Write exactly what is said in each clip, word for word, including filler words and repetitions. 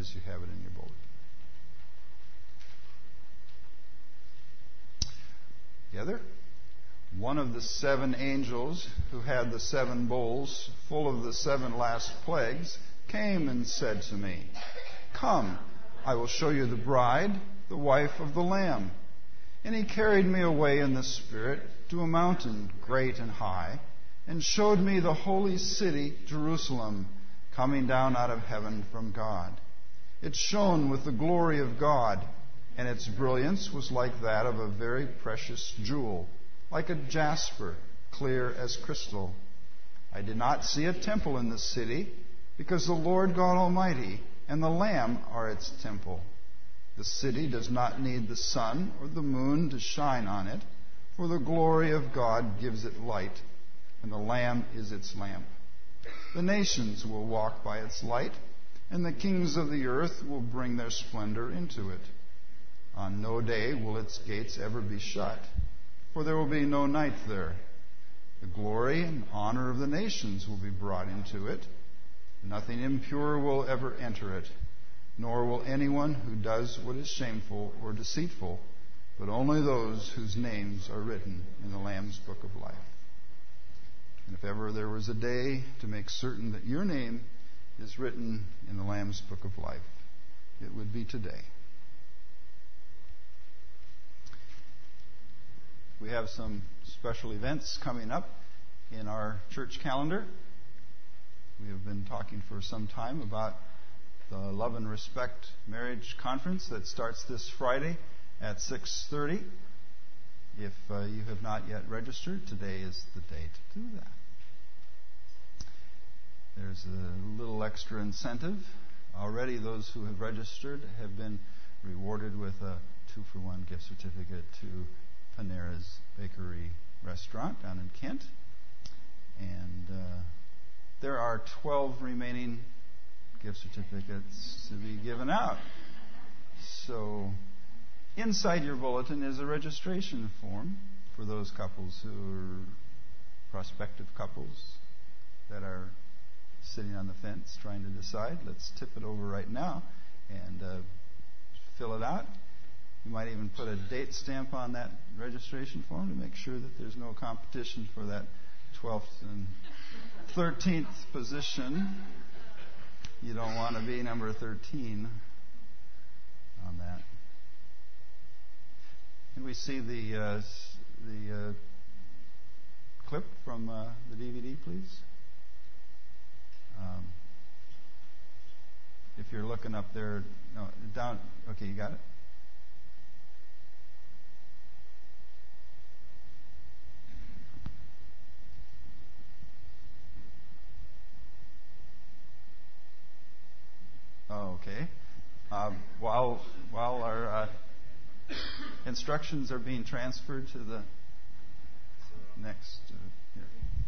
Yes, you have it in your bulletin. Together. One of the seven angels who had the seven bowls full of the seven last plagues came and said to me, "Come, I will show you the bride, the wife of the Lamb." And he carried me away in the Spirit to a mountain great and high, and showed me the holy city, Jerusalem, coming down out of heaven from God. It shone with the glory of God, and its brilliance was like that of a very precious jewel, like a jasper, clear as crystal. I did not see a temple in the city, because the Lord God Almighty and the Lamb are its temple. The city does not need the sun or the moon to shine on it, for the glory of God gives it light, and the Lamb is its lamp. The nations will walk by its light, and the kings of the earth will bring their splendor into it. On no day will its gates ever be shut, for there will be no night there. The glory and honor of the nations will be brought into it. Nothing impure will ever enter it, nor will anyone who does what is shameful or deceitful, but only those whose names are written in the Lamb's book of life. And if ever there was a day to make certain that your name is written in the Lamb's book of life, it would be today. We have some special events coming up in our church calendar. We have been talking for some time about the Love and Respect Marriage Conference that starts this Friday at six thirty. If uh, you have not yet registered, today is the day to do that. There's a little extra incentive. Already those who have registered have been rewarded with a two-for-one gift certificate to Panera's Bakery Restaurant down in Kent. And uh, there are twelve remaining gift certificates to be given out. So inside your bulletin is a registration form for those couples who are prospective couples that are sitting on the fence trying to decide. Let's tip it over right now and uh, fill it out. You might even put a date stamp on that registration form to make sure that there's no competition for that twelfth and thirteenth position. You don't want to be number thirteen on that. Can we see the uh, the uh, clip from uh, the D V D, please? Um, if you're looking up there, no, down. Okay, you got it. Oh, okay. Uh, while while our uh, instructions are being transferred to the next. Uh, here.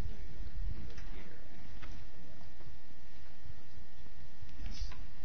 Yes.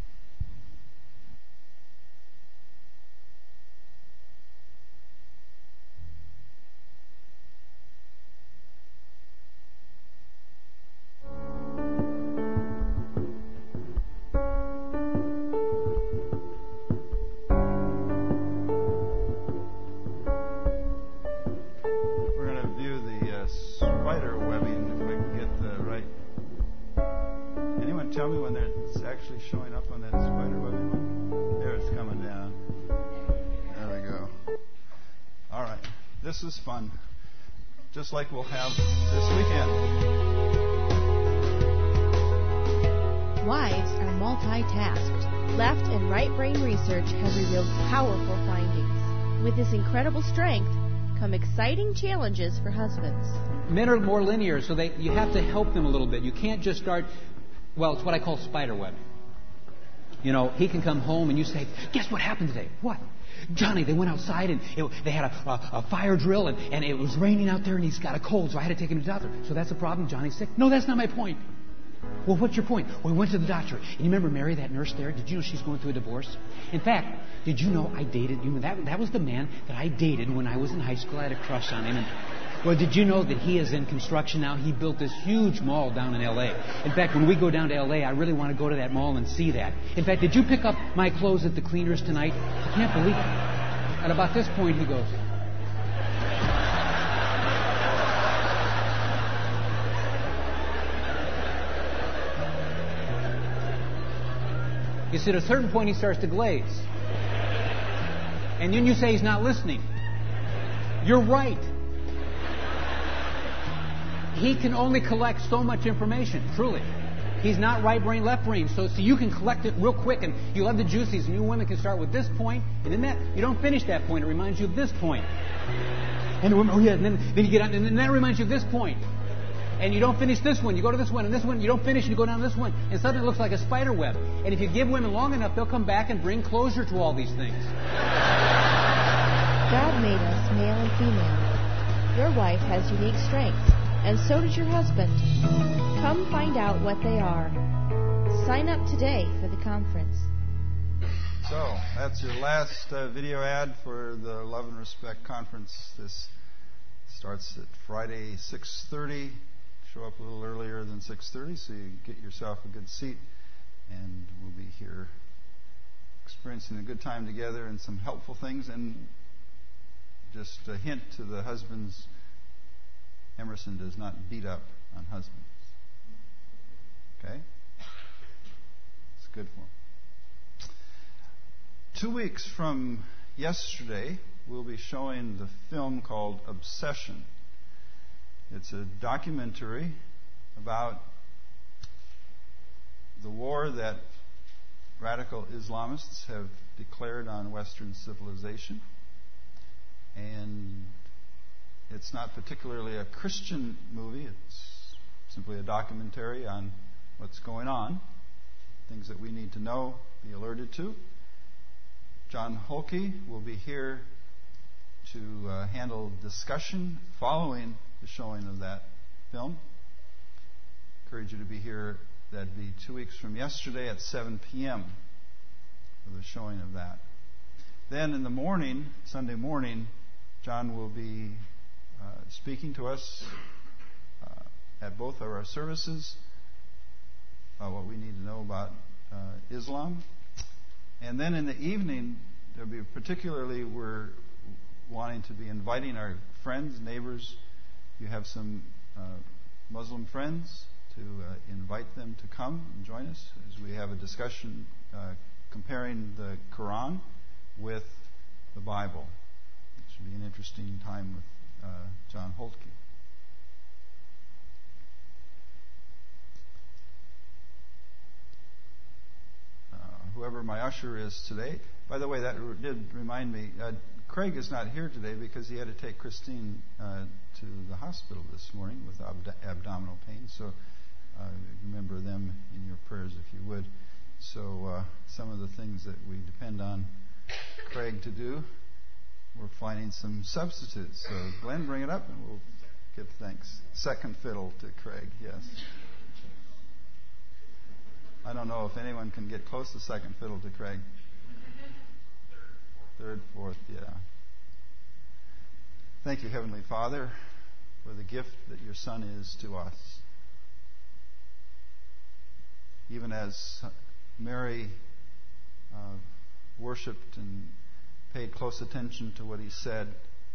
Tell me when it's actually showing up on that spider web. There, it's coming down. There we go. All right. This is fun. Just like we'll have this weekend. Wives are multitasked. Left and right brain research has revealed powerful findings. With this incredible strength come exciting challenges for husbands. Men are more linear, so they you have to help them a little bit. You can't just start... Well, it's what I call spider webbing. You know, he can come home and you say, guess what happened today? What? Johnny, they went outside and it, they had a, a, a fire drill and, and it was raining out there and he's got a cold, so I had to take him to the doctor. So that's the problem? Johnny's sick? No, that's not my point. Well, what's your point? Well, we went to the doctor. And you remember Mary, that nurse there? Did you know she's going through a divorce? In fact, did you know I dated, you know, that, that was the man that I dated when I was in high school. I had a crush on him. And Well, did you know that he is in construction now? He built this huge mall down in L A. In fact, when we go down to L A, I really want to go to that mall and see that. In fact, did you pick up my clothes at the cleaners tonight? I can't believe it. At about this point, he goes, you see, at a certain point, he starts to glaze. And then you say he's not listening. You're right. He can only collect so much information, truly. He's not right brain, left brain. So, so you can collect it real quick, and you'll have the juices. And you women can start with this point, and then that, you don't finish that point. It reminds you of this point. And the women, oh yeah, and then, then you get out, and then that reminds you of this point. And you don't finish this one. You go to this one, and this one, you don't finish, and you go down to this one. And suddenly it looks like a spider web. And if you give women long enough, they'll come back and bring closure to all these things. God made us male and female. Your wife has unique strengths, and so does your husband. Come find out what they are. Sign up today for the conference. So, that's your last uh, video ad for the Love and Respect Conference. This starts at Friday, six thirty. Show up a little earlier than six thirty so you get yourself a good seat. And we'll be here experiencing a good time together and some helpful things. And just a hint to the husbands, Emerson does not beat up on husbands. Okay? It's good for them. Two weeks from yesterday, we'll be showing the film called Obsession. It's a documentary about the war that radical Islamists have declared on Western civilization. And it's not particularly a Christian movie. It's simply a documentary on what's going on, things that we need to know, be alerted to. John Holke will be here to uh, handle discussion following the showing of that film. I encourage you to be here. That'd be two weeks from yesterday at seven p.m. for the showing of that. Then in the morning, Sunday morning, John will be uh, speaking to us uh, at both of our services about what we need to know about uh, Islam. And then in the evening, there'll be particularly, we're wanting to be inviting our friends, neighbors. You have some uh, Muslim friends to uh, invite them to come and join us as we have a discussion uh, comparing the Quran with the Bible. It should be an interesting time with uh, John Holke. Uh, whoever my usher is today. By the way, that did remind me, uh, Craig is not here today because he had to take Christine uh, to the hospital this morning with ab- abdominal pain. So uh, remember them in your prayers if you would. So uh, some of the things that we depend on Craig to do, we're finding some substitutes. So Glenn, bring it up and we'll give thanks. Second fiddle to Craig, yes. I don't know if anyone can get close to second fiddle to Craig. Third, fourth, yeah. Thank you, Heavenly Father, for the gift that your Son is to us. Even as Mary uh, worshipped and paid close attention to what he said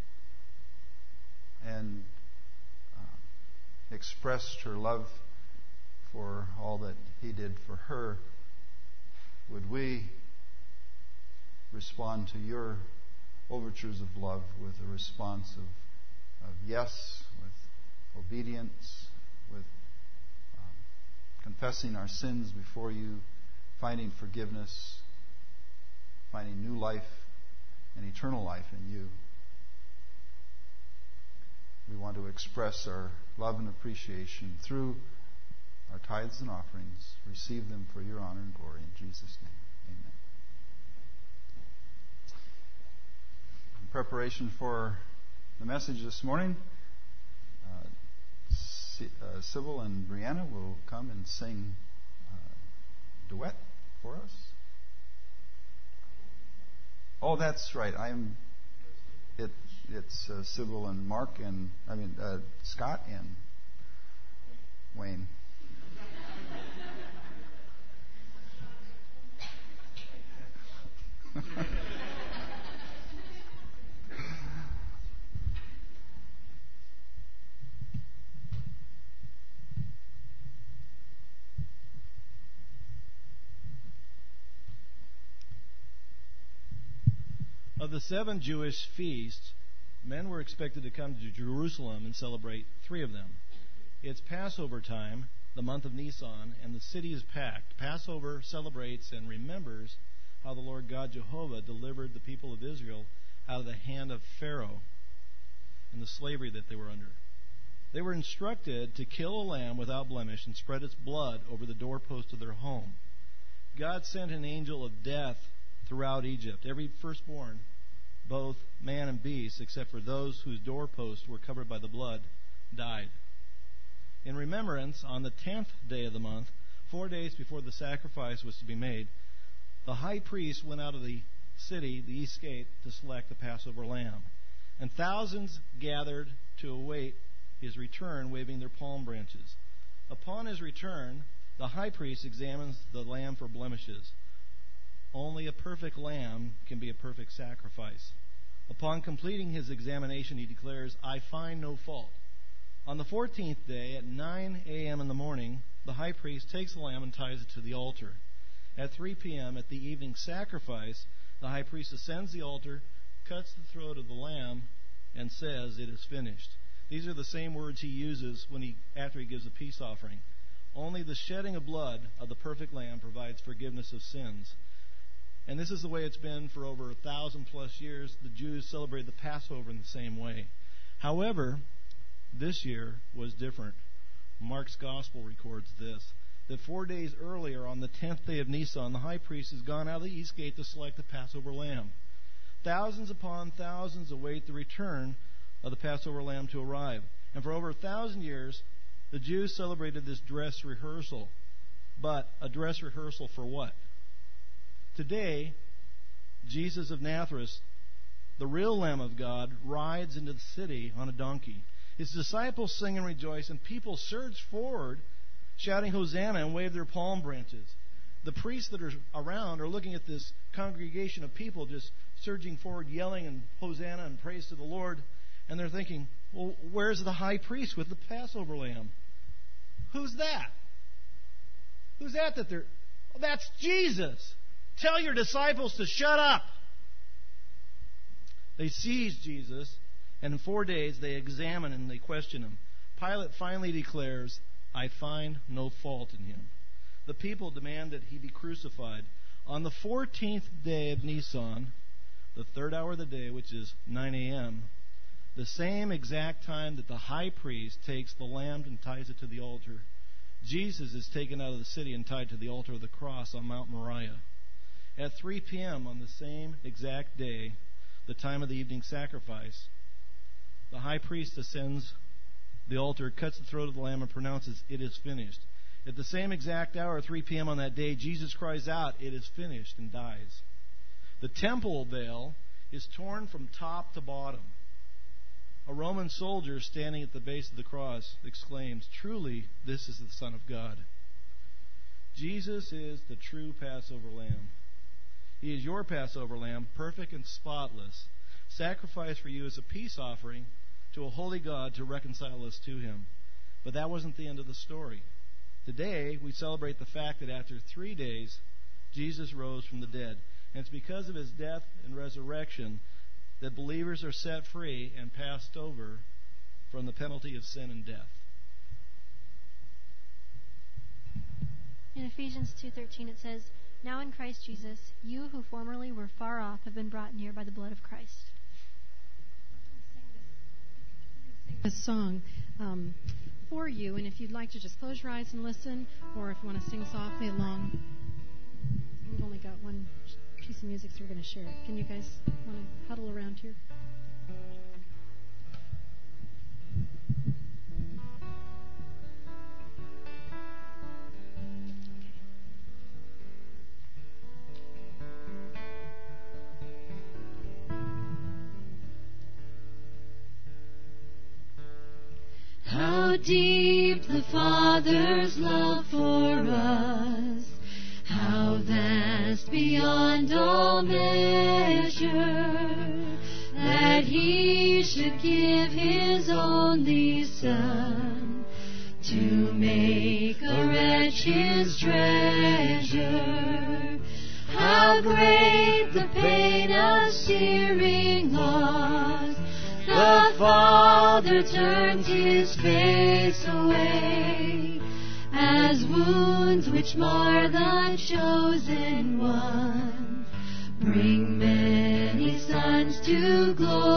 and uh, expressed her love for all that he did for her, would we respond to your overtures of love with a response of, of yes, with obedience, with um, confessing our sins before you, finding forgiveness, finding new life and eternal life in you. We want to express our love and appreciation through our tithes and offerings. Receive them for your honor and glory in Jesus' name. Amen. In preparation for the message this morning, uh, C- uh, Sybil and Brianna will come and sing a duet for us. Oh, that's right. I'm. It it's uh, Sybil and Mark and I mean uh, Scott and Wayne. Of the seven Jewish feasts, men were expected to come to Jerusalem and celebrate three of them. It's Passover time, the month of Nisan, and the city is packed. Passover celebrates and remembers how the Lord God Jehovah delivered the people of Israel out of the hand of Pharaoh and the slavery that they were under. They were instructed to kill a lamb without blemish and spread its blood over the doorpost of their home. God sent an angel of death throughout Egypt. Every firstborn, both man and beast, except for those whose doorposts were covered by the blood, died. In remembrance, on the tenth day of the month, four days before the sacrifice was to be made, the high priest went out of the city, the east gate, to select the Passover lamb. And thousands gathered to await his return, waving their palm branches. Upon his return, the high priest examines the lamb for blemishes. Only a perfect lamb can be a perfect sacrifice. Upon completing his examination, he declares, "I find no fault." On the fourteenth day, at nine a.m. in the morning, the high priest takes the lamb and ties it to the altar. At three p.m. at the evening sacrifice, the high priest ascends the altar, cuts the throat of the lamb, and says, "It is finished." These are the same words he uses when he after he gives a peace offering. Only the shedding of blood of the perfect lamb provides forgiveness of sins. And this is the way it's been for over a thousand plus years. The Jews celebrate the Passover in the same way. However, this year was different. Mark's Gospel records this, that four days earlier, on the tenth day of Nisan, the high priest has gone out of the east gate to select the Passover lamb. Thousands upon thousands await the return of the Passover lamb to arrive. And for over a thousand years, the Jews celebrated this dress rehearsal. But a dress rehearsal for what? Today, Jesus of Nazareth, the real Lamb of God, rides into the city on a donkey. His disciples sing and rejoice, and people surge forward, shouting Hosanna, and wave their palm branches. The priests that are around are looking at this congregation of people just surging forward, yelling and Hosanna and praise to the Lord, and they're thinking, well, where's the high priest with the Passover lamb? Who's that? Who's that that they're... Well, that's Jesus! Tell your disciples to shut up. They seize Jesus, and in four days they examine and they question him. Pilate finally declares, "I find no fault in him." The people demand that he be crucified. On the fourteenth day of Nisan, the third hour of the day, which is nine a.m., the same exact time that the high priest takes the lamb and ties it to the altar, Jesus is taken out of the city and tied to the altar of the cross on Mount Moriah. At three p.m. on the same exact day, the time of the evening sacrifice, the high priest ascends the altar, cuts the throat of the lamb, and pronounces, "It is finished." At the same exact hour, three p.m. on that day, Jesus cries out, "It is finished," and dies. The temple veil is torn from top to bottom. A Roman soldier standing at the base of the cross exclaims, "Truly, this is the Son of God." Jesus is the true Passover lamb. He is your Passover lamb, perfect and spotless, sacrificed for you as a peace offering to a holy God to reconcile us to him. But that wasn't the end of the story. Today, we celebrate the fact that after three days, Jesus rose from the dead. And it's because of his death and resurrection that believers are set free and passed over from the penalty of sin and death. In Ephesians two thirteen it says, "Now in Christ Jesus, you who formerly were far off have been brought near by the blood of Christ." This song um, for you, and if you'd like to just close your eyes and listen, or if you want to sing softly along, we've only got one piece of music, so we're going to share it. Can you guys want to huddle around here? Father's love for us, how vast beyond all measure, that He should give His only Son to make a wretch His treasure. How great the pain of searing loss! The Father turned His face away, as wounds which mar the chosen one bring many sons to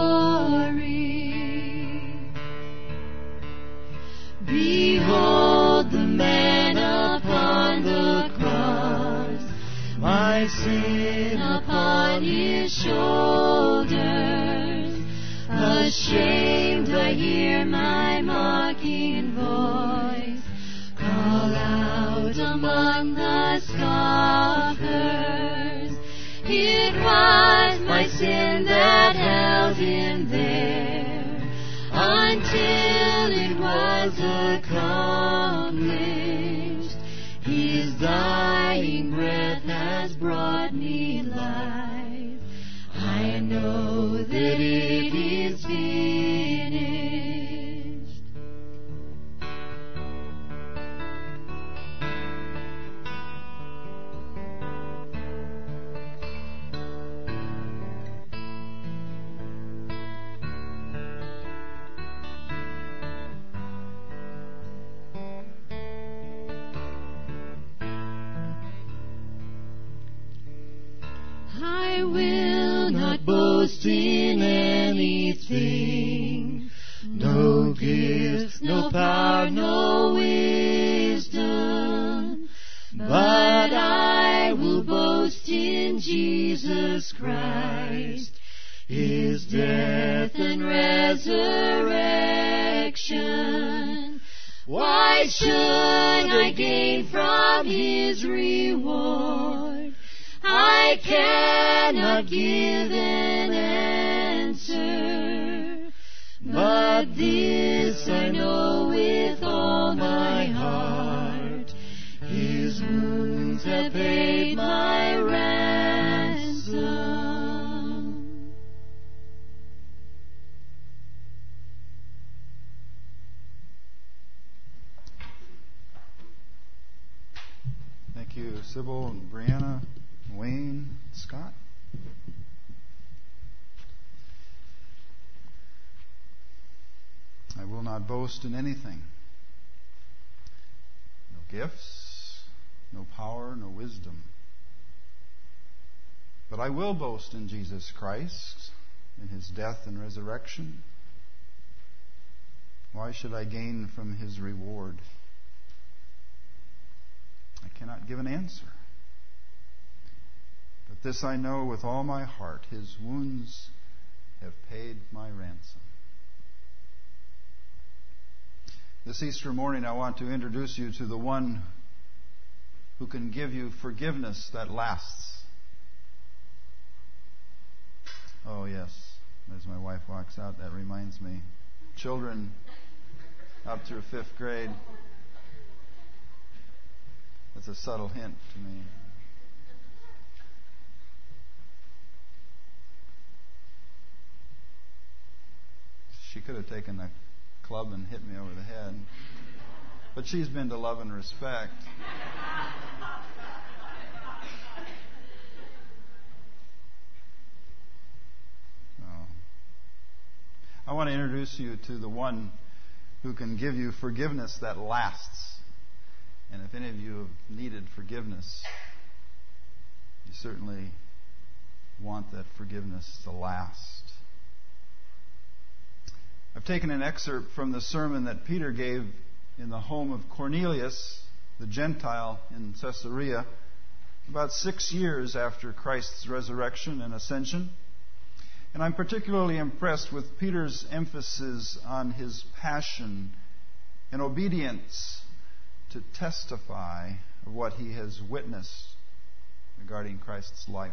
glory. Behold the man upon the cross, my sin upon His shoulders. Ashamed I hear my mocking voice call out among the scoffers. It was my sin that held Him there until it was accomplished. His dying breath has brought me life. I know that it is finished. I will not boast in anything, no gifts, no power, no wisdom, but I will boast in Jesus Christ, His death and resurrection. Why should I gain from His reward? I cannot give an answer, but this I know with all my heart: His wounds have paid my ransom. Thank you, Sybil and Brianna, Wayne, Scott. I will not boast in anything. No gifts, no power, no wisdom. But I will boast in Jesus Christ, in His death and resurrection. Why should I gain from His reward? I cannot give an answer. But this I know with all my heart: His wounds have paid my ransom. This Easter morning I want to introduce you to the one who can give you forgiveness that lasts. Oh yes, as my wife walks out, that reminds me. Children up through fifth grade. That's a subtle hint to me. She could have taken the club and hit me over the head. But she's been to love and respect. Oh. I want to introduce you to the one who can give you forgiveness that lasts. And if any of you have needed forgiveness, you certainly want that forgiveness to last. I've taken an excerpt from the sermon that Peter gave in the home of Cornelius, the Gentile in Caesarea, about six years after Christ's resurrection and ascension. And I'm particularly impressed with Peter's emphasis on his passion and obedience to testify of what he has witnessed regarding Christ's life.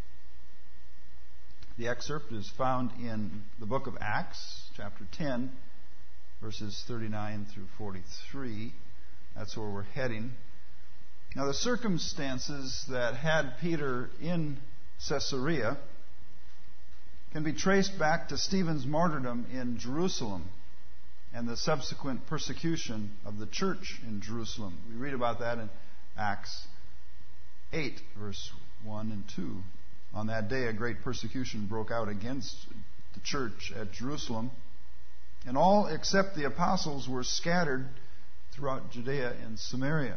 The excerpt is found in the book of Acts, chapter ten, verses thirty-nine through forty-three. That's where we're heading. Now, the circumstances that had Peter in Caesarea can be traced back to Stephen's martyrdom in Jerusalem and the subsequent persecution of the church in Jerusalem. We read about that in Acts eight, verse one and two. On that day, a great persecution broke out against the church at Jerusalem, and all except the apostles were scattered throughout Judea and Samaria.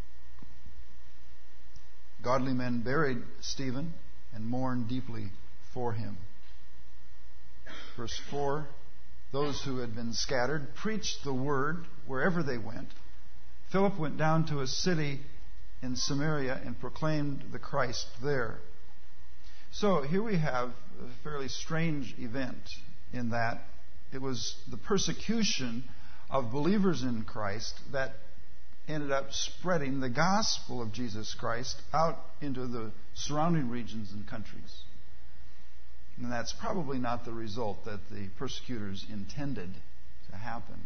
Godly men buried Stephen and mourned deeply for him. Verse four, those who had been scattered preached the word wherever they went. Philip went down to a city in Samaria and proclaimed the Christ there. So here we have a fairly strange event in that it was the persecution of believers in Christ that ended up spreading the gospel of Jesus Christ out into the surrounding regions and countries. And that's probably not the result that the persecutors intended to happen.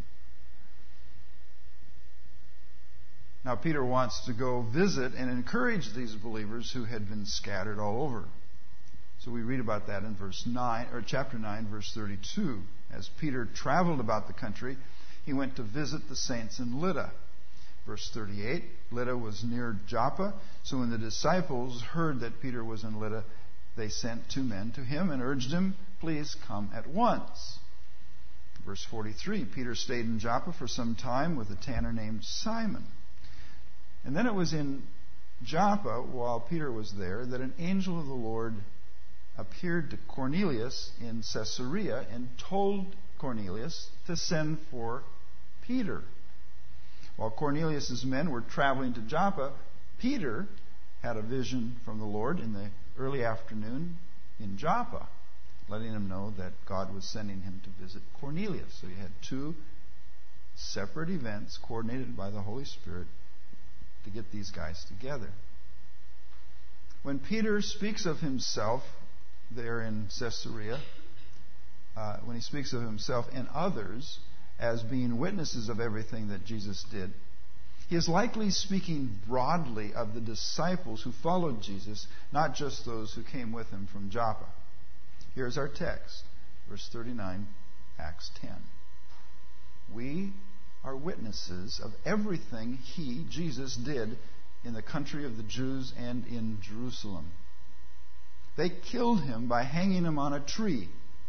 Now, Peter wants to go visit and encourage these believers who had been scattered all over. So we read about that in verse nine, or chapter nine, verse thirty-two. As Peter traveled about the country, he went to visit the saints in Lydda. Verse thirty-eight, Lydda was near Joppa, so when the disciples heard that Peter was in Lydda, they sent two men to him and urged him, please come at once. Verse forty-three, Peter stayed in Joppa for some time with a tanner named Simon. And then it was in Joppa, while Peter was there, that an angel of the Lord appeared to Cornelius in Caesarea and told Cornelius to send for Peter. While Cornelius' men were traveling to Joppa, Peter had a vision from the Lord in the early afternoon in Joppa, letting him know that God was sending him to visit Cornelius. So he had two separate events coordinated by the Holy Spirit to get these guys together. When Peter speaks of himself there in Caesarea, uh, when he speaks of himself and others as being witnesses of everything that Jesus did, he is likely speaking broadly of the disciples who followed Jesus, not just those who came with him from Joppa. Here's our text, verse thirty-nine, Acts ten. We are witnesses of everything he, Jesus, did in the country of the Jews and in Jerusalem. They killed him by hanging him on a tree.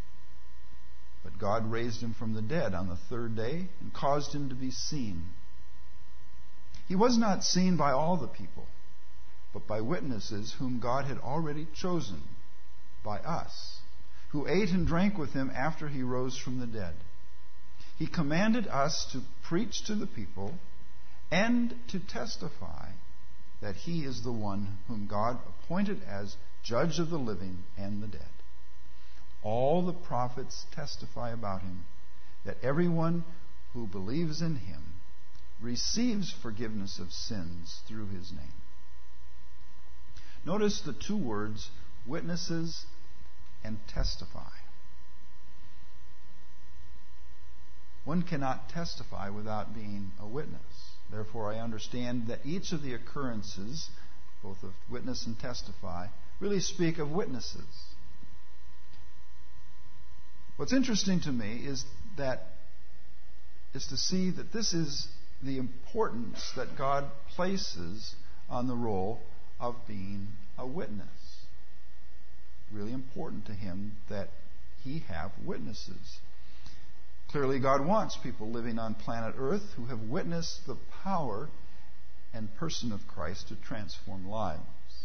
But God raised him from the dead on the third day and caused him to be seen. He was not seen by all the people, but by witnesses whom God had already chosen, by us, who ate and drank with him after he rose from the dead. He commanded us to preach to the people and to testify that he is the one whom God appointed as judge of the living and the dead. All the prophets testify about him, that everyone who believes in him receives forgiveness of sins through his name. Notice the two words, witnesses and testify. One cannot testify without being a witness. Therefore, I understand that each of the occurrences, both of witness and testify, really speak of witnesses. What's interesting to me is that is to see that this is the importance that God places on the role of being a witness. Really important to him that he have witnesses. Clearly, God wants people living on planet Earth who have witnessed the power and person of Christ to transform lives.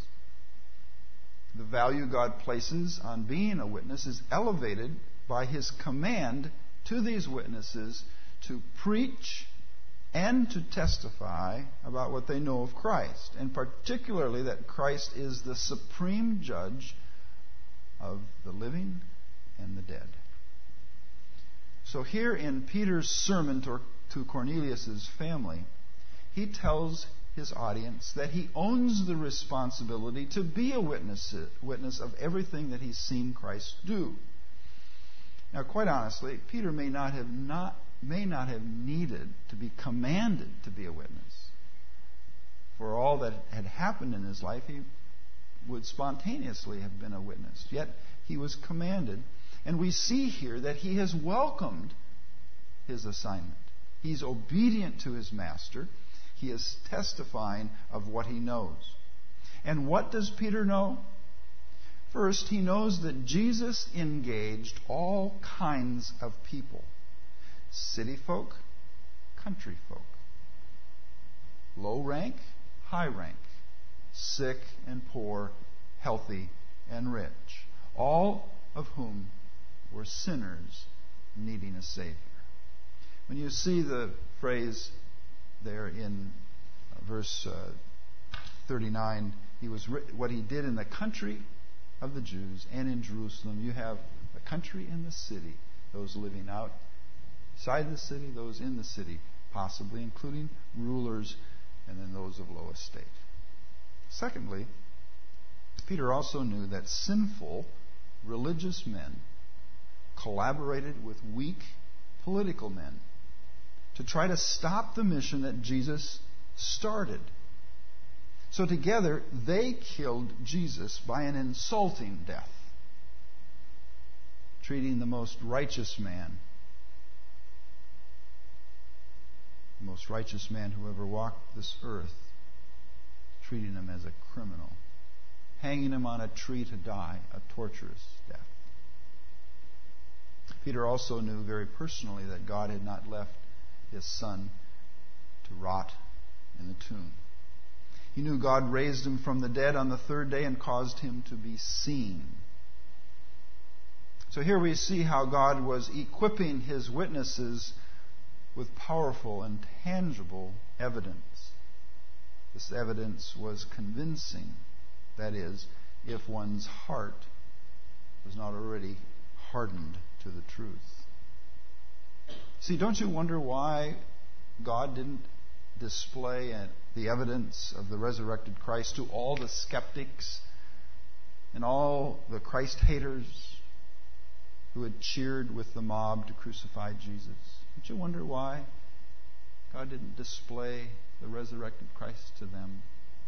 The value God places on being a witness is elevated by his command to these witnesses to preach and to testify about what they know of Christ, and particularly that Christ is the supreme judge of the living and the dead. So here in Peter's sermon to, to Cornelius' family, he tells his audience that he owns the responsibility to be a witness, witness of everything that he's seen Christ do. Now, quite honestly, Peter may not have not may not have needed to be commanded to be a witness. For all that had happened in his life, he would spontaneously have been a witness. Yet he was commanded. And we see here that he has welcomed his assignment. He's obedient to his master. He is testifying of what he knows. And what does Peter know? First, he knows that Jesus engaged all kinds of people. City folk, country folk. Low rank, high rank. Sick and poor, healthy and rich. All of whom were sinners needing a Savior. When you see the phrase there in verse uh, thirty-nine, he was what he did in the country of the Jews and in Jerusalem. You have the country and the city, those living outside the city, those in the city, possibly including rulers and then those of low estate. Secondly, Peter also knew that sinful religious men collaborated with weak political men to try to stop the mission that Jesus started. So together, they killed Jesus by an insulting death, treating the most righteous man, the most righteous man who ever walked this earth, treating him as a criminal, hanging him on a tree to die, a torturous death. Peter also knew very personally that God had not left his son to rot in the tomb. He knew God raised him from the dead on the third day and caused him to be seen. So here we see how God was equipping his witnesses with powerful and tangible evidence. This evidence was convincing. That is, if one's heart was not already hardened to the truth. See, don't you wonder why God didn't display the evidence of the resurrected Christ to all the skeptics and all the Christ haters who had cheered with the mob to crucify Jesus? Don't you wonder why God didn't display the resurrected Christ to them?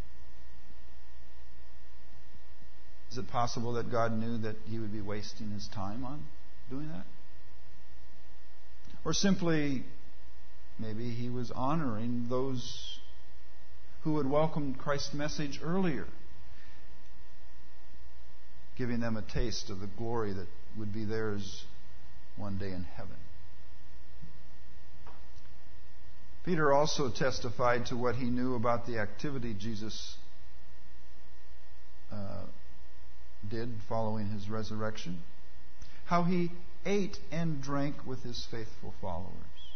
Is it possible that God knew that he would be wasting his time on doing that? Or simply, maybe he was honoring those who had welcomed Christ's message earlier, giving them a taste of the glory that would be theirs one day in heaven. Peter also testified to what he knew about the activity Jesus uh, did following his resurrection. How he ate and drank with his faithful followers.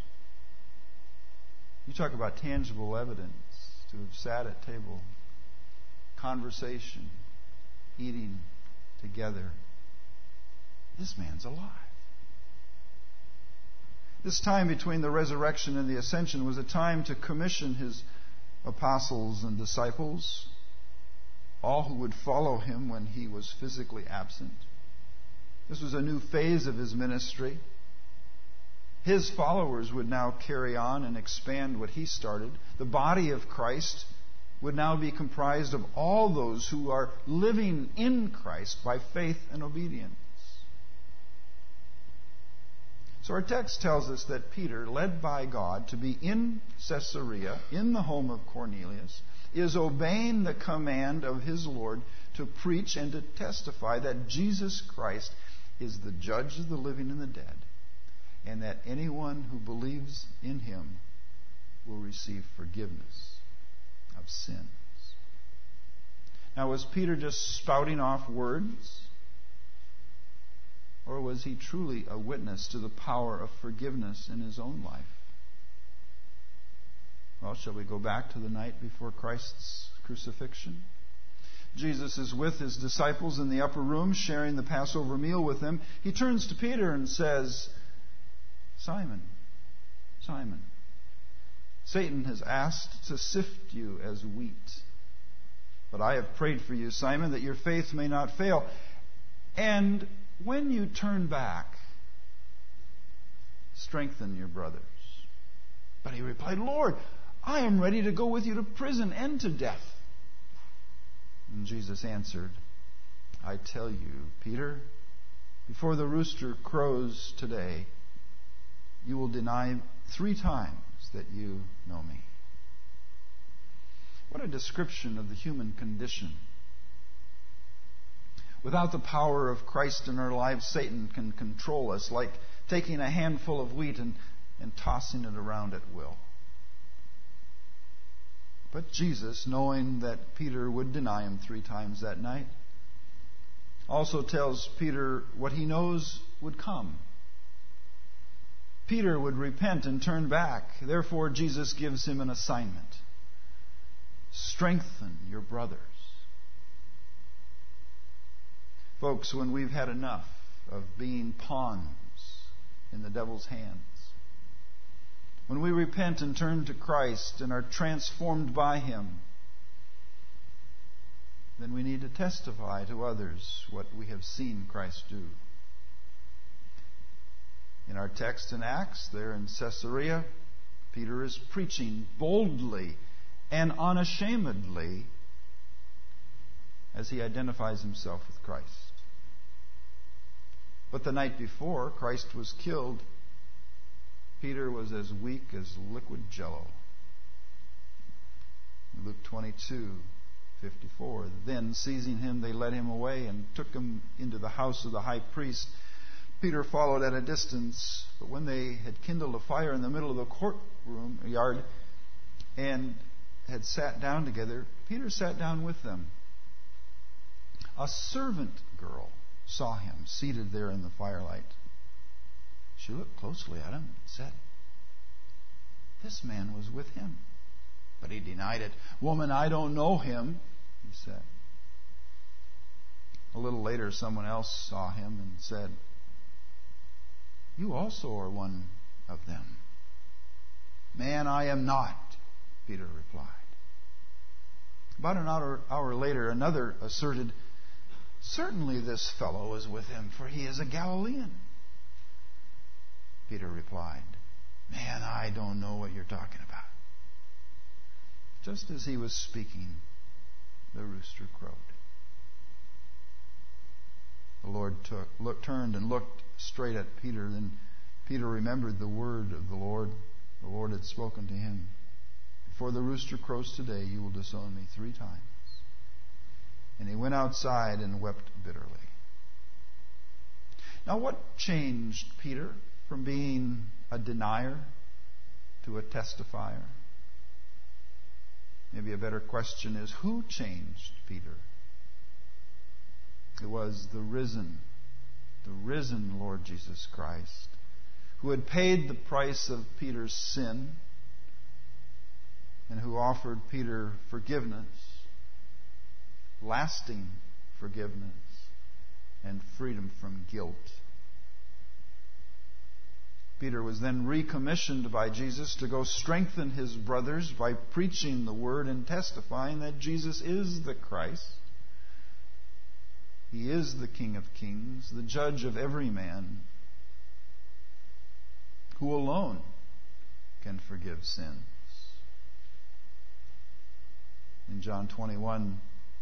You talk about tangible evidence to have sat at table, conversation, eating together. This man's alive. This time between the resurrection and the ascension was a time to commission his apostles and disciples, all who would follow him when he was physically absent. This was a new phase of his ministry. His followers would now carry on and expand what he started. The body of Christ would now be comprised of all those who are living in Christ by faith and obedience. So our text tells us that Peter, led by God to be in Caesarea, in the home of Cornelius, is obeying the command of his Lord to preach and to testify that Jesus Christ is the judge of the living and the dead, and that anyone who believes in him will receive forgiveness of sins. Now, was Peter just spouting off words? Or was he truly a witness to the power of forgiveness in his own life? Well, shall we go back to the night before Christ's crucifixion? Jesus is with his disciples in the upper room, sharing the Passover meal with them. He turns to Peter and says, Simon, Simon, Satan has asked to sift you as wheat. But I have prayed for you, Simon, that your faith may not fail. And when you turn back, strengthen your brothers. But he replied, Lord, I am ready to go with you to prison and to death. And Jesus answered, I tell you, Peter, before the rooster crows today, you will deny three times that you know me. What a description of the human condition. Without the power of Christ in our lives, Satan can control us like taking a handful of wheat and, and tossing it around at will. But Jesus, knowing that Peter would deny him three times that night, also tells Peter what he knows would come. Peter would repent and turn back. Therefore, Jesus gives him an assignment. Strengthen your brothers. Folks, when we've had enough of being pawns in the devil's hands, when we repent and turn to Christ and are transformed by Him, then we need to testify to others what we have seen Christ do. In our text in Acts, there in Caesarea, Peter is preaching boldly and unashamedly as he identifies himself with Christ. But the night before Christ was killed, Peter was as weak as liquid jello. Luke twenty-two fifty-four. Then, seizing him, they led him away and took him into the house of the high priest. Peter followed at a distance, but when they had kindled a fire in the middle of the courtroom yard and had sat down together, Peter sat down with them. A servant girl saw him seated there in the firelight. She looked closely at him and said, "This man was with him." But he denied it. "Woman, I don't know him," he said. A little later, someone else saw him and said, "You also are one of them." "Man, I am not," Peter replied. About an hour, hour later, another asserted, "Certainly this fellow is with him, for he is a Galilean." Peter replied, "Man, I don't know what you're talking about." Just as he was speaking, the rooster crowed. The Lord took, look, turned and looked straight at Peter. Then Peter remembered the word of the Lord. The Lord had spoken to him, "Before the rooster crows today, you will disown me three times." And he went outside and wept bitterly. Now, what changed Peter from being a denier to a testifier? Maybe a better question is, who changed Peter? It was the risen, the risen Lord Jesus Christ, who had paid the price of Peter's sin and who offered Peter forgiveness, lasting forgiveness, and freedom from guilt. Peter was then recommissioned by Jesus to go strengthen his brothers by preaching the word and testifying that Jesus is the Christ. He is the King of Kings, the judge of every man, who alone can forgive sins. In John twenty-one,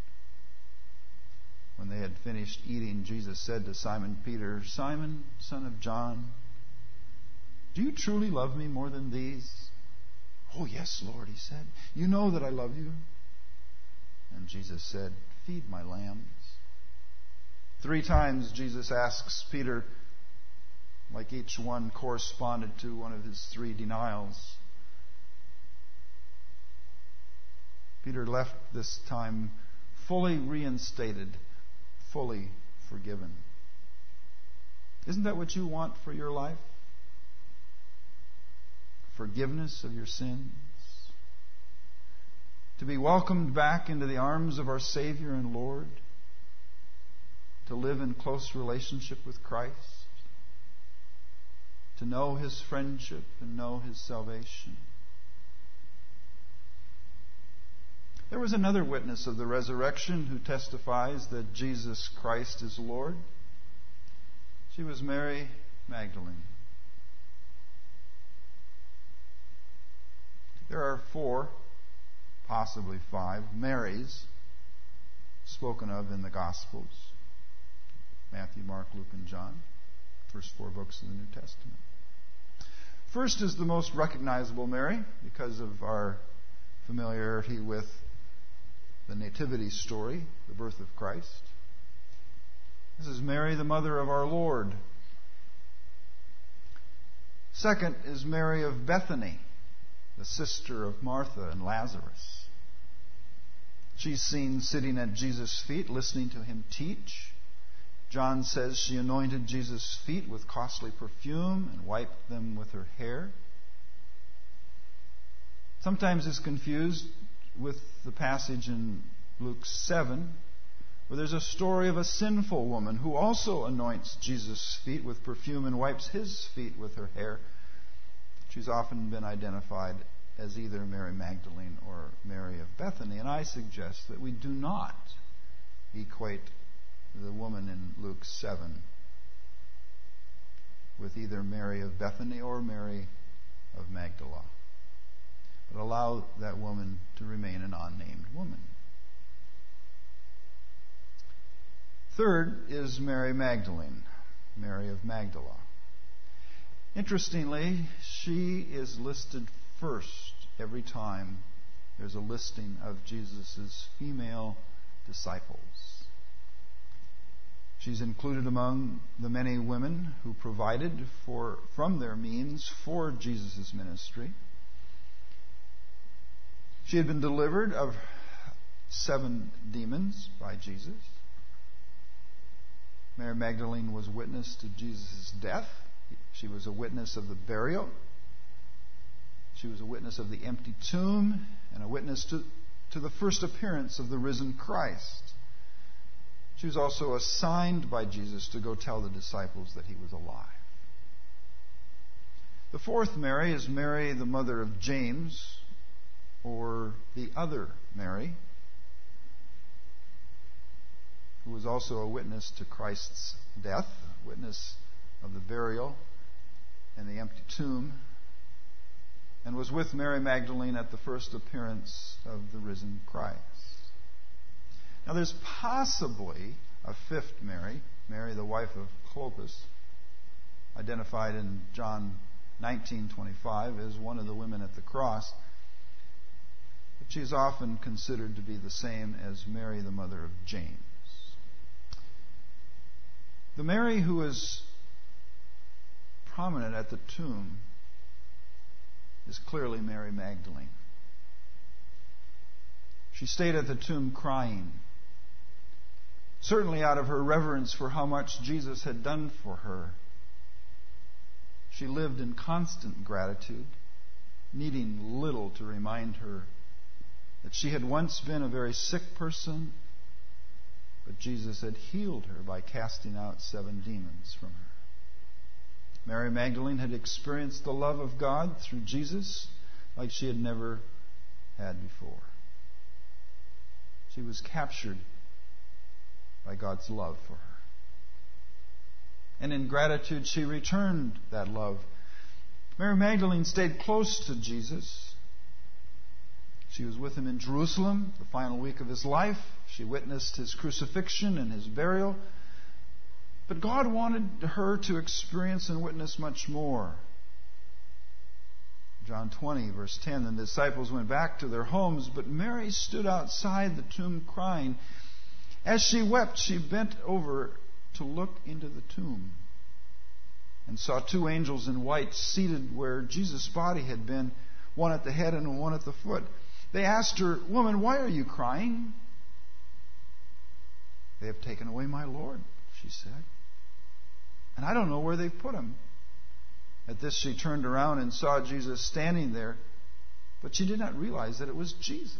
when they had finished eating, Jesus said to Simon Peter, "Simon, son of John, do you truly love me more than these?" "Oh, yes, Lord," he said. "You know that I love you." And Jesus said, "Feed my lambs." Three times Jesus asks Peter, like each one corresponded to one of his three denials. Peter left this time fully reinstated, fully forgiven. Isn't that what you want for your life? Forgiveness of your sins? To be welcomed back into the arms of our Savior and Lord? To live in close relationship with Christ? To know His friendship and know His salvation? There was another witness of the resurrection who testifies that Jesus Christ is Lord. She was Mary Magdalene. There are four, possibly five, Marys spoken of in the Gospels. Matthew, Mark, Luke, and John. First four books of the New Testament. First is the most recognizable Mary because of our familiarity with the nativity story, the birth of Christ. This is Mary, the mother of our Lord. Second is Mary of Bethany, the sister of Martha and Lazarus. She's seen sitting at Jesus' feet, listening to him teach. John says she anointed Jesus' feet with costly perfume and wiped them with her hair. Sometimes it's confused with the passage in Luke seven, where there's a story of a sinful woman who also anoints Jesus' feet with perfume and wipes his feet with her hair. She's often been identified as either Mary Magdalene or Mary of Bethany, and I suggest that we do not equate the woman in Luke seven with either Mary of Bethany or Mary of Magdala, but allow that woman to remain an unnamed woman. Third is Mary Magdalene, Mary of Magdala. Interestingly, she is listed first every time there's a listing of Jesus' female disciples. She's included among the many women who provided for from their means for Jesus' ministry. She had been delivered of seven demons by Jesus. Mary Magdalene was witness to Jesus' death. She was a witness of the burial. She was a witness of the empty tomb and a witness to, to the first appearance of the risen Christ. She was also assigned by Jesus to go tell the disciples that he was alive. The fourth Mary is Mary, the mother of James, or the other Mary, who was also a witness to Christ's death, a witness of the burial and the empty tomb, and was with Mary Magdalene at the first appearance of the risen Christ. Now there's possibly a fifth Mary, Mary the wife of Clopas, identified in John nineteen twenty-five as one of the women at the cross, but she's often considered to be the same as Mary the mother of James. The Mary who is prominent at the tomb is clearly Mary Magdalene. She stayed at the tomb crying, certainly out of her reverence for how much Jesus had done for her. She lived in constant gratitude, needing little to remind her that she had once been a very sick person, but Jesus had healed her by casting out seven demons from her. Mary Magdalene had experienced the love of God through Jesus like she had never had before. She was captured by God's love for her. And in gratitude, she returned that love. Mary Magdalene stayed close to Jesus. She was with him in Jerusalem, the final week of his life. She witnessed his crucifixion and his burial. But God wanted her to experience and witness much more. John twenty, verse ten, the disciples went back to their homes, but Mary stood outside the tomb crying. As she wept, she bent over to look into the tomb and saw two angels in white seated where Jesus' body had been, one at the head and one at the foot. They asked her, "Woman, why are you crying?" "They have taken away my Lord," she said, "and I don't know where they've put him." At this she turned around and saw Jesus standing there, but she did not realize that it was Jesus.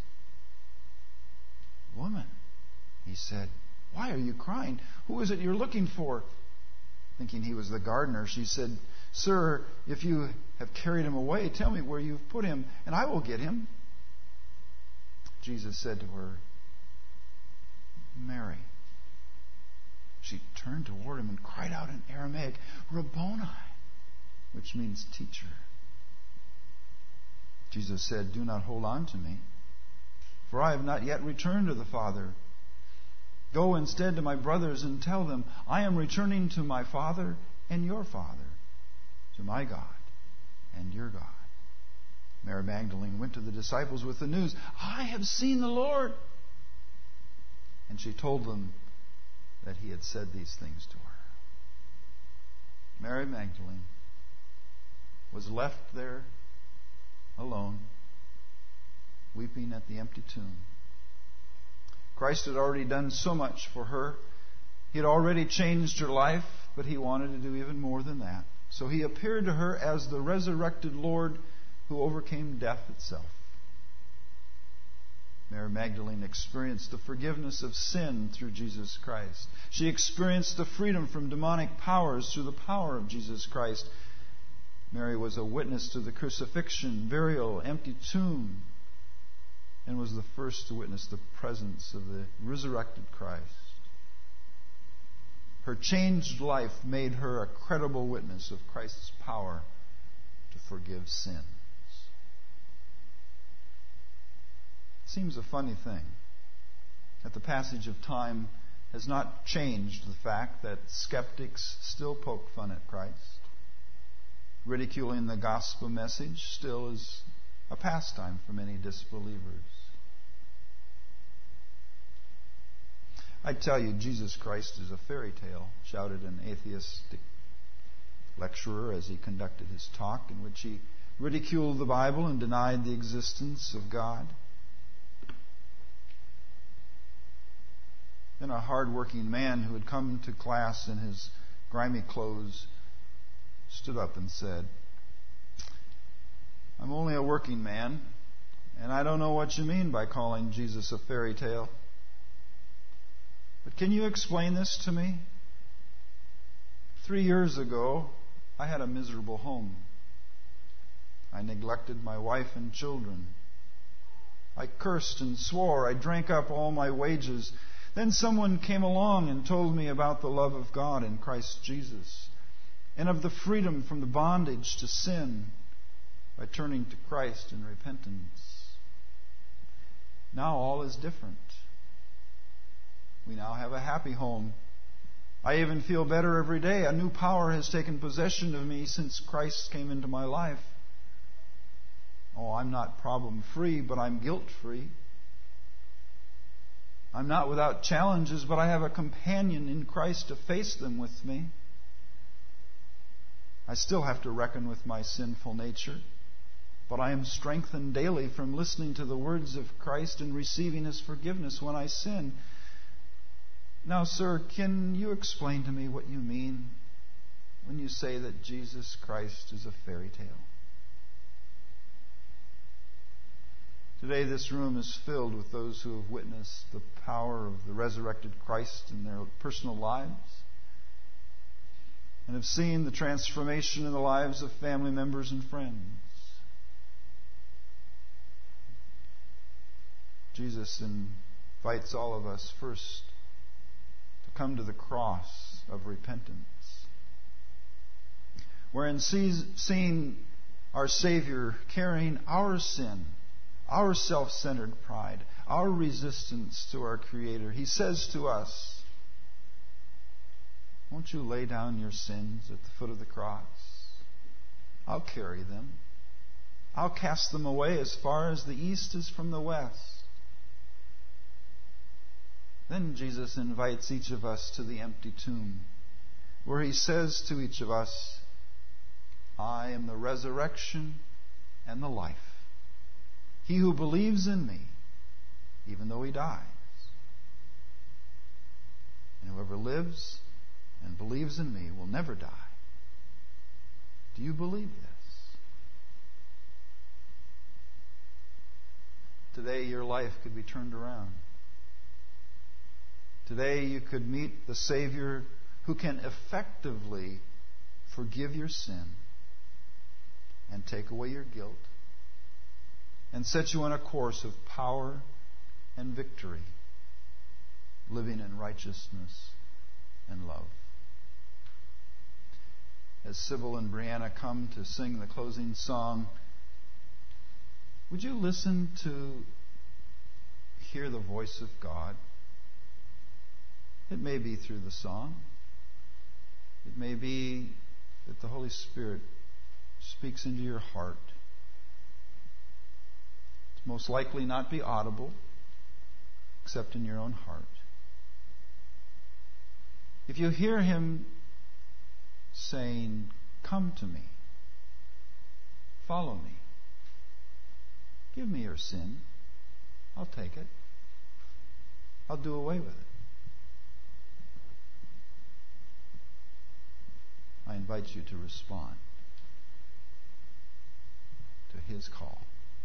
"Woman," he said, "why are you crying? Who is it you're looking for?" Thinking he was the gardener, she said, "Sir, if you have carried him away, tell me where you've put him, and I will get him." Jesus said to her, "Mary." She turned toward him and cried out in Aramaic, "Rabboni," which means teacher. Jesus said, "Do not hold on to me, for I have not yet returned to the Father. Go instead to my brothers and tell them, I am returning to my Father and your Father, to my God and your God." Mary Magdalene went to the disciples with the news, "I have seen the Lord." And she told them that he had said these things to her. Mary Magdalene was left there alone, weeping at the empty tomb. Christ had already done so much for her. He had already changed her life, but he wanted to do even more than that. So he appeared to her as the resurrected Lord who overcame death itself. Mary Magdalene experienced the forgiveness of sin through Jesus Christ. She experienced the freedom from demonic powers through the power of Jesus Christ. Mary was a witness to the crucifixion, burial, empty tomb, and was the first to witness the presence of the resurrected Christ. Her changed life made her a credible witness of Christ's power to forgive sins. It seems a funny thing that the passage of time has not changed the fact that skeptics still poke fun at Christ. Ridiculing the gospel message still is a pastime for many disbelievers. I tell you, Jesus Christ is a fairy tale, shouted an atheistic lecturer as he conducted his talk, in which he ridiculed the Bible and denied the existence of God. Then a hard-working man who had come to class in his grimy clothes stood up and said, "I'm only a working man, and I don't know what you mean by calling Jesus a fairy tale. But can you explain this to me? Three years ago, I had a miserable home. I neglected my wife and children. I cursed and swore. I drank up all my wages. Then someone came along and told me about the love of God in Christ Jesus, and of the freedom from the bondage to sin by turning to Christ in repentance. Now all is different. We now have a happy home. I even feel better every day. A new power has taken possession of me since Christ came into my life. Oh, I'm not problem-free, but I'm guilt-free. I'm not without challenges, but I have a companion in Christ to face them with me. I still have to reckon with my sinful nature, but I am strengthened daily from listening to the words of Christ and receiving His forgiveness when I sin. Now, sir, can you explain to me what you mean when you say that Jesus Christ is a fairy tale?" Today, this room is filled with those who have witnessed the power of the resurrected Christ in their personal lives and have seen the transformation in the lives of family members and friends. Jesus invites all of us first to come to the cross of repentance, wherein seeing our Savior carrying our sin, our self-centered pride, our resistance to our Creator, He says to us, "Won't you lay down your sins at the foot of the cross? I'll carry them. I'll cast them away as far as the east is from the west." Then Jesus invites each of us to the empty tomb, where He says to each of us, "I am the resurrection and the life. He who believes in me, even though he dies, and whoever lives and believes in me will never die." Do you believe this? Today your life could be turned around. Today you could meet the Savior who can effectively forgive your sin and take away your guilt and set you on a course of power and victory, living in righteousness and love. As Sybil and Brianna come to sing the closing song, Would you listen to hear the voice of God? It may be through the song. It may be that the Holy Spirit speaks into your heart. It's most likely not be audible, except in your own heart. If you hear Him saying, "Come to me, follow me, give me your sin, I'll take it, I'll do away with it," I invite you to respond to His call.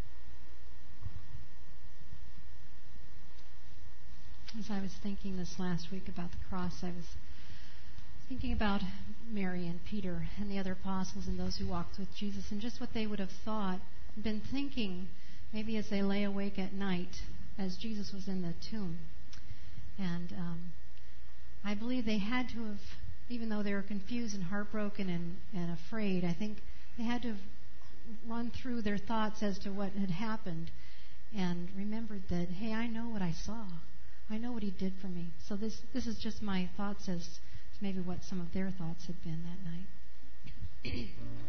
As I was thinking this last week about the cross, I was thinking about Mary and Peter and the other apostles and those who walked with Jesus and just what they would have thought, been thinking, maybe as they lay awake at night as Jesus was in the tomb. And um, I believe they had to have, even though they were confused and heartbroken and, and afraid, I think they had to have run through their thoughts as to what had happened and remembered that, hey, I know what I saw. I know what He did for me. So this this is just my thoughts as to maybe what some of their thoughts had been that night.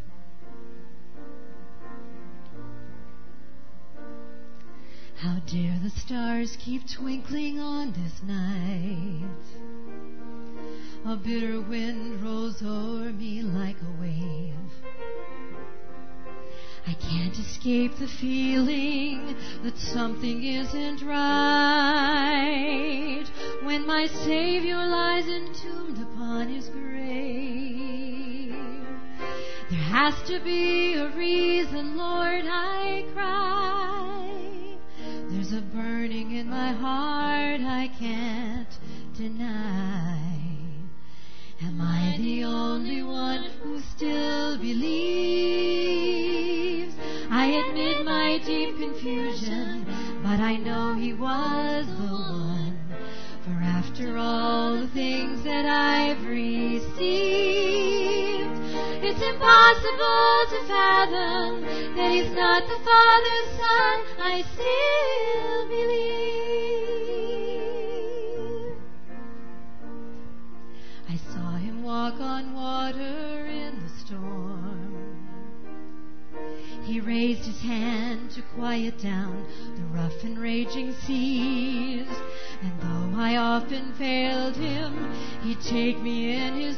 How dare the stars keep twinkling on this night? A bitter wind rolls o'er me like a wave. I can't escape the feeling that something isn't right when my Savior lies entombed upon His grave. There has to be a reason, Lord, I cry. There's a burning in my heart I can't deny. Am I the only one who still believes? I admit my deep confusion, but I know He was the one. For after all the things that I've received, it's impossible to fathom that He's not the Father's Son. I still believe. I saw Him walk on water in the storm. He raised His hand to quiet down the rough and raging seas. And though I often failed Him, He'd take me in His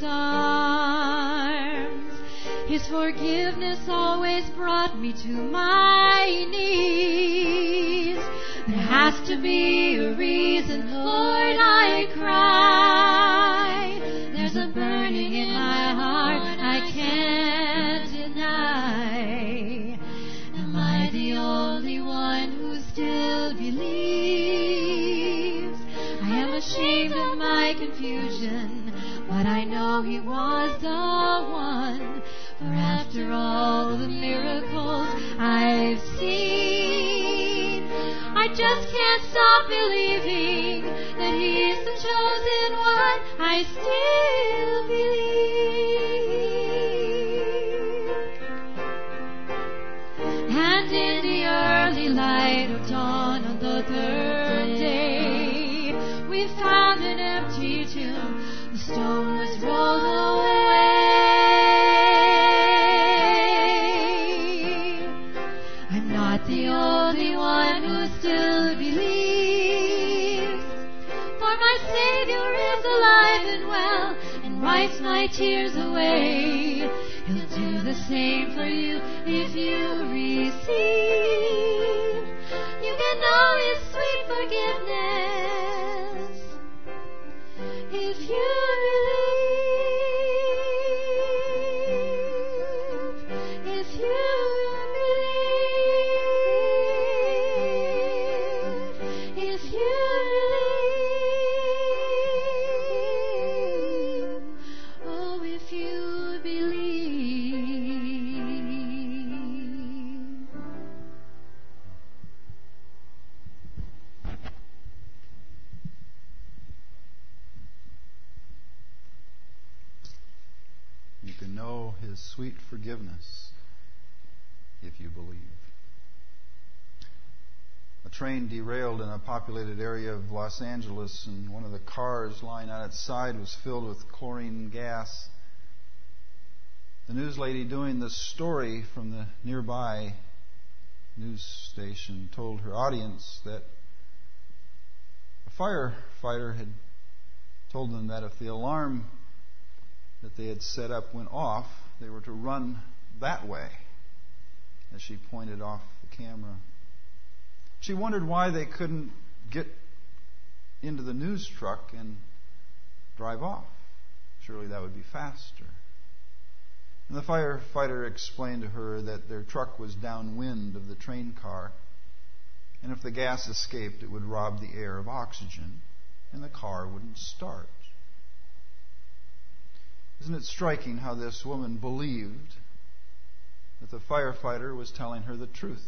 arms. His forgiveness always brought me to my knees. There has to be a reason, Lord, I cry. There's a burning in my heart I can't deny. Am I the only one who still believes? I am ashamed of my confusion, but I know He was the one. For after all the miracles I've seen, I just can't stop believing that He is the chosen one. I still believe. And in the early light of dawn on the third day, we found an empty tomb. The stone was rolled away. I'm not the only one who still believes, for my Savior is alive and well and wipes my tears away. He'll do the same for you if you receive. You can know His sweet forgiveness if you believe. If you believe. If you believe. Oh, if you believe. You can know His sweet forgiveness if you believe. A train derailed in a populated area of Los Angeles, and one of the cars lying on its side was filled with chlorine gas. The news lady doing the story from the nearby news station told her audience that a firefighter had told them that if the alarm that they had set up went off, they were to run that way, as she pointed off the camera. She wondered why they couldn't get into the news truck and drive off. Surely that would be faster. And the firefighter explained to her that their truck was downwind of the train car, and if the gas escaped, it would rob the air of oxygen, and the car wouldn't start. Isn't it striking how this woman believed that the firefighter was telling her the truth?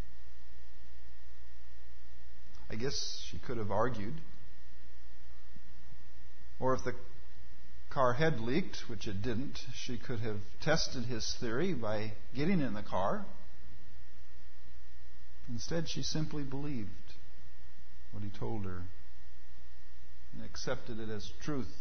I guess she could have argued. Or if the car had leaked, which it didn't, she could have tested his theory by getting in the car. Instead, she simply believed what he told her and accepted it as truth.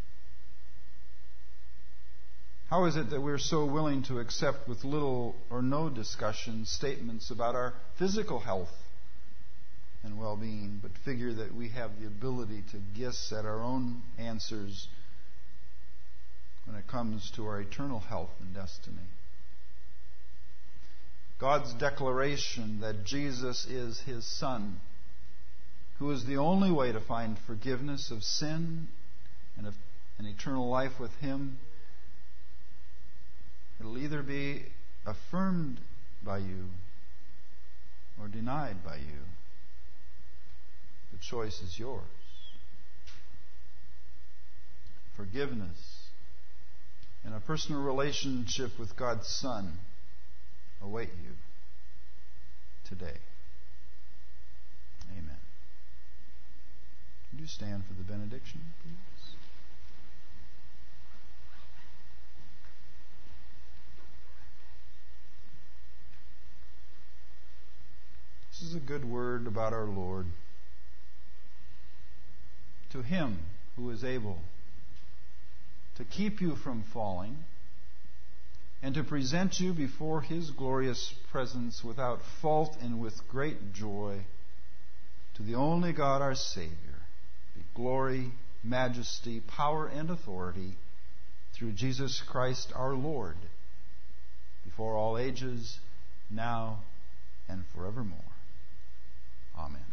How is it that we're so willing to accept with little or no discussion statements about our physical health and well-being, but figure that we have the ability to guess at our own answers when it comes to our eternal health and destiny? God's declaration that Jesus is His Son, who is the only way to find forgiveness of sin and of an eternal life with Him, it'll either be affirmed by you or denied by you. The choice is yours. Forgiveness and a personal relationship with God's Son await you today. Amen. Would you stand for the benediction, please? This is a good word about our Lord. To Him who is able to keep you from falling and to present you before His glorious presence without fault and with great joy, to the only God our Savior, be glory, majesty, power, and authority through Jesus Christ our Lord, before all ages, now and forevermore. Amen.